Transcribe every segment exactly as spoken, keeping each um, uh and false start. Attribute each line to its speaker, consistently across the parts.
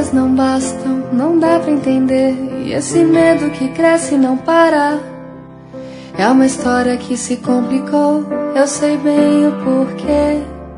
Speaker 1: palavras não bastam, não dá pra entender. E esse medo que cresce e não para. É uma história que se complicou, eu sei bem o porquê.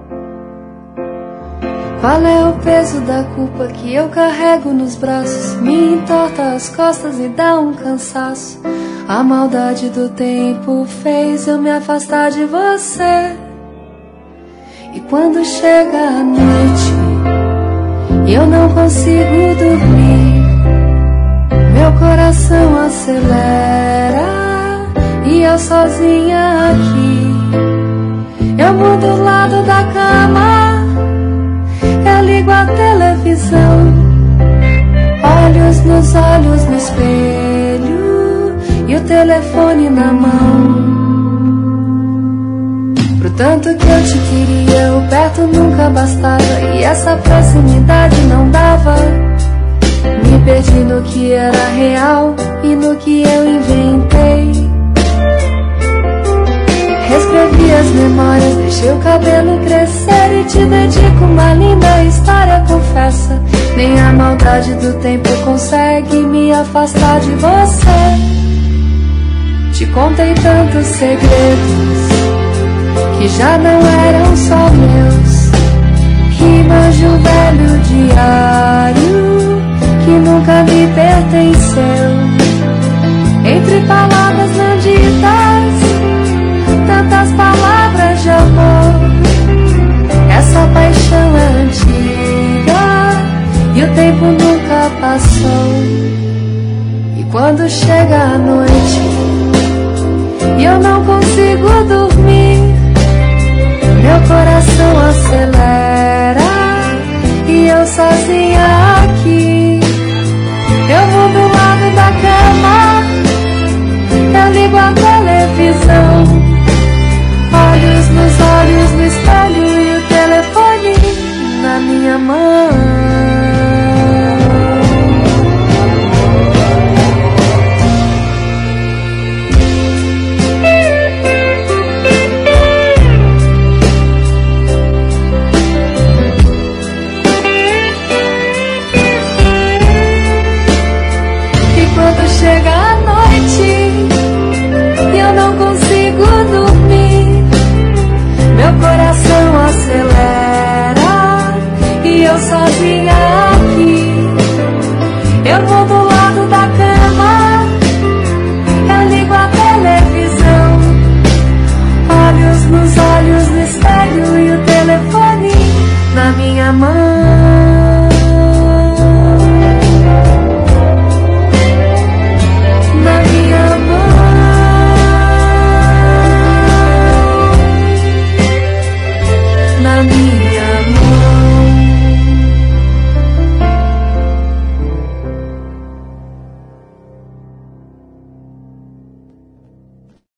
Speaker 1: Qual é o peso da culpa que eu carrego nos braços? Me entorta as costas e dá um cansaço. A maldade do tempo fez eu me afastar de você. E quando chega a noite e eu não consigo dormir, meu coração acelera e eu sozinha aqui. Eu mudo o lado da cama, eu ligo a televisão, olhos nos olhos no espelho e o telefone na mão. Pro tanto que eu te queria, o perto nunca bastava, e essa proximidade não dava. Me perdi no que era real e no que eu inventei. Reescrevi as memórias, deixei o cabelo crescer e te dedico uma linda história, confessa. Nem a maldade do tempo consegue me afastar de você. Te contei tantos segredos que já não eram só meus, que manjo o velho diário que nunca me pertenceu. Entre palavras não ditas, tantas palavras de amor. Essa paixão é antiga e o tempo nunca passou. E quando chega a noite e eu não consigo dormir, meu coração acelera e eu sozinha aqui. Eu vou do lado da cama, eu ligo a televisão, olhos nos olhos no espelho e o telefone na minha mão. Chega a noite e eu não consigo dormir, meu coração acelera e eu sozinha aqui. Eu vou